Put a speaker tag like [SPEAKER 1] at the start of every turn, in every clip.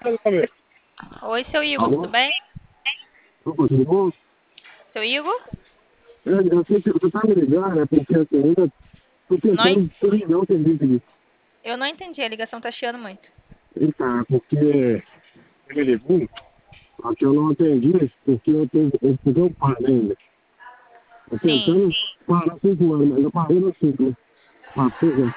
[SPEAKER 1] Oi, seu Igor, tudo
[SPEAKER 2] Alô?
[SPEAKER 1] bem?
[SPEAKER 2] Opa, tudo bom?
[SPEAKER 1] Seu Igor?
[SPEAKER 2] Eu sei que você tá me ligando, né? Porque assim, ainda tô
[SPEAKER 1] Não,
[SPEAKER 2] tentando terminar o serviço aqui.
[SPEAKER 1] eu não entendi, a ligação tá chiando muito.
[SPEAKER 2] Eita, porque você me ligou, só que eu não atendi, porque eu tô preocupado ainda. Tô
[SPEAKER 1] Sim.
[SPEAKER 2] tentando parar 5 anos, mas eu parei no 5, né? Passou já.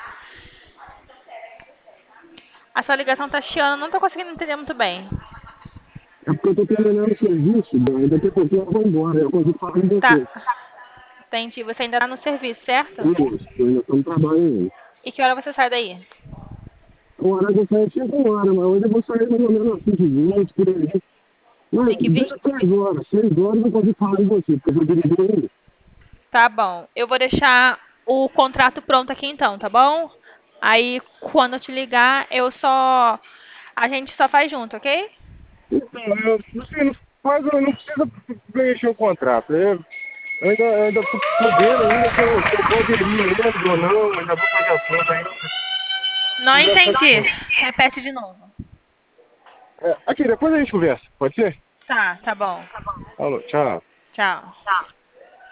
[SPEAKER 1] A sua ligação tá chiando, não tô conseguindo entender muito bem.
[SPEAKER 2] É porque eu tô terminando o serviço, né? Daqui a pouquinho eu vou embora, eu consigo falar com
[SPEAKER 1] Tá,
[SPEAKER 2] você.
[SPEAKER 1] entendi. Você ainda tá no serviço, certo?
[SPEAKER 2] Isso, eu ainda tô no trabalho ainda.
[SPEAKER 1] E que hora você sai daí?
[SPEAKER 2] O horário que eu saio é 5 horas, mas hoje eu vou sair mais ou menos às 5h20, por aí. Mas
[SPEAKER 1] 5h20?
[SPEAKER 2] deixa 6 horas. 6 horas eu consigo falar com você, porque eu vou dirigir ainda.
[SPEAKER 1] Tá bom. Eu vou deixar o contrato pronto aqui então, tá bom? Aí, quando eu te ligar, a gente só faz junto, ok?
[SPEAKER 2] Então, você não faz, não precisa preencher o contrato. Eu ainda tô vendo ainda se eu poderia ainda ou não, ainda vou fazer as contas ainda.
[SPEAKER 1] Não
[SPEAKER 2] Conversar
[SPEAKER 1] entendi.
[SPEAKER 2] depois.
[SPEAKER 1] Repete de novo.
[SPEAKER 2] Aqui, depois a gente conversa, pode ser?
[SPEAKER 1] Tá, tá bom.
[SPEAKER 2] Falou, tchau.
[SPEAKER 1] Tchau.